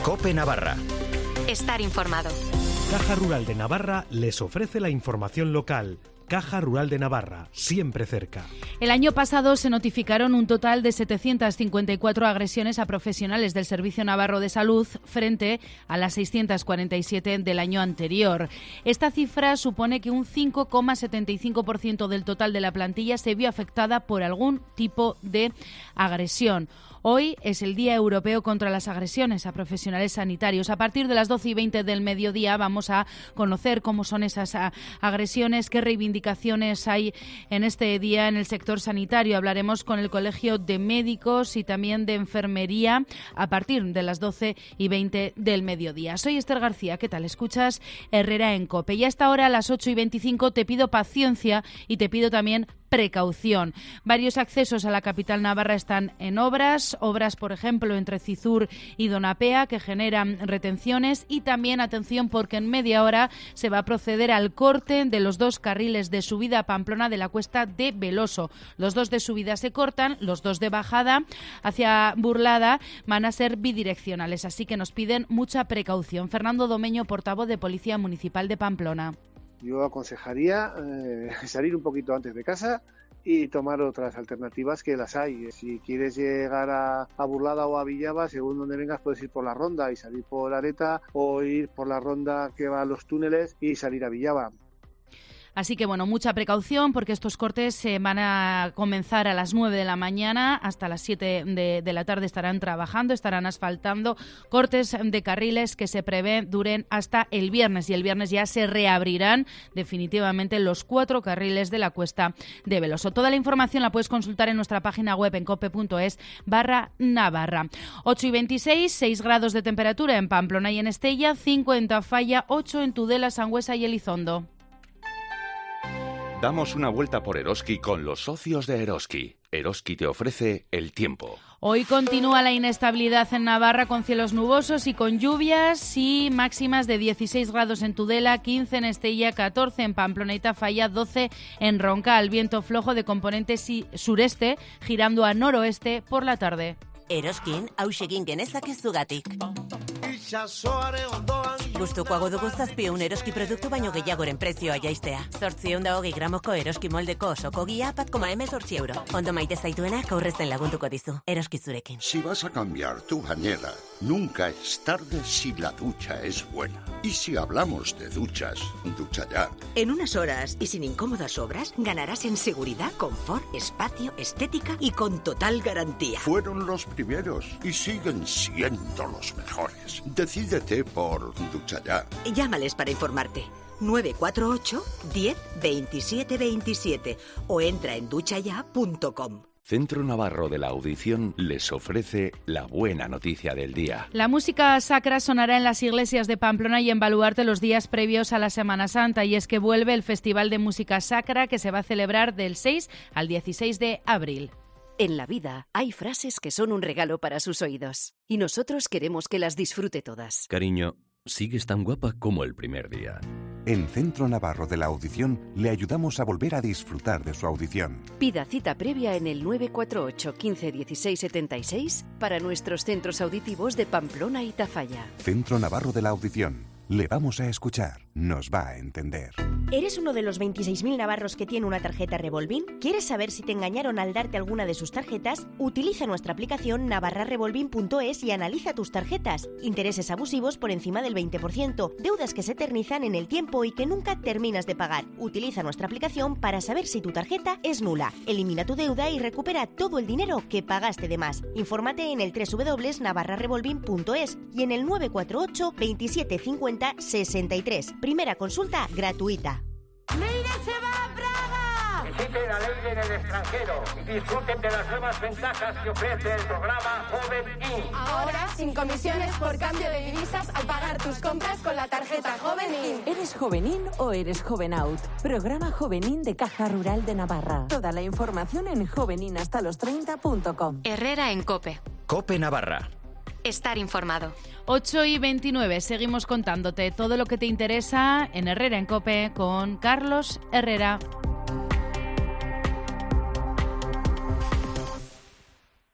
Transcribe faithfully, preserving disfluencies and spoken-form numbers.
COPE Navarra. Estar informado. Caja Rural de Navarra les ofrece la información local. Caja Rural de Navarra, siempre cerca. El año pasado se notificaron un total de setecientas cincuenta y cuatro agresiones a profesionales del Servicio Navarro de Salud frente a las seiscientas cuarenta y siete del año anterior. Esta cifra supone que un cinco coma setenta y cinco por ciento del total de la plantilla se vio afectada por algún tipo de agresión. Hoy es el Día Europeo contra las Agresiones a Profesionales Sanitarios. A partir de las doce y veinte del mediodía vamos a conocer cómo son esas agresiones, qué reivindicaciones hay en este día en el sector sanitario. Hablaremos con el Colegio de Médicos y también de Enfermería a partir de las doce y veinte del mediodía. Soy Esther García. ¿Qué tal? Escuchas Herrera en COPE. Y hasta ahora a las ocho y veinticinco te pido paciencia y te pido también precaución. Varios accesos a la capital navarra están en obras, obras por ejemplo entre Cizur y Donapea que generan retenciones y también atención porque en media hora se va a proceder al corte de los dos carriles de subida a Pamplona de la Cuesta de Veloso. Los dos de subida se cortan, los dos de bajada hacia Burlada van a ser bidireccionales, así que nos piden mucha precaución. Fernando Domeño, portavoz de Policía Municipal de Pamplona. Yo aconsejaría eh, salir un poquito antes de casa y tomar otras alternativas que las hay. Si quieres llegar a, a Burlada o a Villaba, según donde vengas puedes ir por la ronda y salir por Areta o ir por la ronda que va a los túneles y salir a Villaba. Así que, bueno, mucha precaución porque estos cortes eh, van a comenzar a las nueve de la mañana hasta las siete de, de la tarde estarán trabajando, estarán asfaltando cortes de carriles que se prevé duren hasta el viernes y el viernes ya se reabrirán definitivamente los cuatro carriles de la Cuesta de Veloso. Toda la información la puedes consultar en nuestra página web en cope.es barra Navarra. ocho y veintiséis, seis grados de temperatura en Pamplona y en Estella, cinco en Tafalla, ocho en Tudela, Sangüesa y Elizondo. Damos una vuelta por Eroski con los socios de Eroski. Eroski te ofrece el tiempo. Hoy continúa la inestabilidad en Navarra con cielos nubosos y con lluvias y máximas de dieciséis grados en Tudela, quince en Estella, catorce en Pamplona y Tafalla, doce en Roncal. Viento flojo de componente sureste girando a noroeste por la tarde. Eroskin, hausegin genezake zugatik. Gustukoago dugu zazpiehun eroski produktu baino gehiagoren prezioa jaistea. zortziehun eta hogei gramoko eroski moldeko osoko guía bat koma hemezortzi euro. Ondo maite zaituenak aurrezten laguntuko dizu. Eroski zurekin. Si vas a cambiar tu bañera, nunca es tarde si la ducha es buena. Y si hablamos de duchas, ducha ya. En unas horas y sin incómodas obras, ganarás en seguridad, confort, espacio, estética y con total garantía. Fueron los primeros y siguen siendo los mejores. Decídete por Ducha Ya. Llámales para informarte. nueve cuatro ocho, diez, veintisiete veintisiete o entra en ducha ya punto com. Centro Navarro de la Audición les ofrece la buena noticia del día. La música sacra sonará en las iglesias de Pamplona y en Baluarte los días previos a la Semana Santa, y es que vuelve el Festival de Música Sacra que se va a celebrar del seis al dieciséis de abril. En la vida hay frases que son un regalo para sus oídos y nosotros queremos que las disfrute todas. Cariño, sigues tan guapa como el primer día. En Centro Navarro de la Audición le ayudamos a volver a disfrutar de su audición. Pida cita previa en el nueve cuatro ocho, quince, dieciséis, setenta y seis para nuestros centros auditivos de Pamplona y Tafalla. Centro Navarro de la Audición. Le vamos a escuchar. Nos va a entender. ¿Eres uno de los veintiséis mil navarros que tiene una tarjeta Revolving? ¿Quieres saber si te engañaron al darte alguna de sus tarjetas? Utiliza nuestra aplicación navarra revolving punto es y analiza tus tarjetas. Intereses abusivos por encima del veinte por ciento, deudas que se eternizan en el tiempo y que nunca terminas de pagar. Utiliza nuestra aplicación para saber si tu tarjeta es nula. Elimina tu deuda y recupera todo el dinero que pagaste de más. Infórmate en el doble u doble u doble u punto navarra revolving punto es y en el nueve cuatro ocho, veintisiete cincuenta, sesenta y tres. Primera consulta gratuita. ¡Leire se va a Praga! Visiten a Leire en el extranjero y disfruten de las nuevas ventajas que ofrece el programa Joven In. Ahora, sin comisiones por cambio de divisas al pagar tus compras con la tarjeta Joven In. ¿Eres Joven In o eres Joven Out? Programa Joven In de Caja Rural de Navarra. Toda la información en jovenin hasta los treinta punto com. Herrera en COPE. COPE Navarra. Estar informado. ocho y veintinueve, seguimos contándote todo lo que te interesa en Herrera en COPE con Carlos Herrera.